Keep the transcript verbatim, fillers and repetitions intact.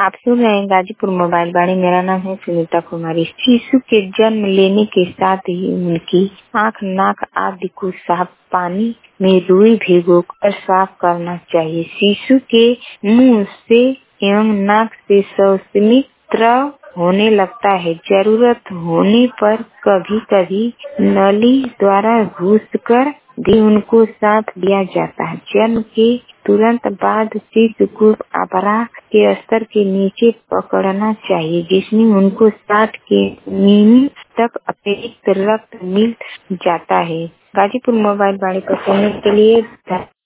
आप सुन रहे हैं गाजीपुर मोबाइल वाणी। मेरा नाम है सुनीता कुमारी। शिशु के जन्म लेने के साथ ही उनकी आँख, नाक आदि को साफ पानी में रुई भिगोकर साफ करना चाहिए। शिशु के मुंह से एवं नाक से शौचनीय स्राव होने लगता है। जरूरत होने पर कभी कभी नली द्वारा घुसकर भी उनको साफ लिया जाता है। जन्म के तुरंत बाद शिशु को अपराह के स्तर के नीचे पकड़ना चाहिए, जिसमें उनको साठ के मिनट तक अतिरिक्त रक्त मिल जाता है। गाजीपुर मोबाइल वाणी पर सुनने के लिए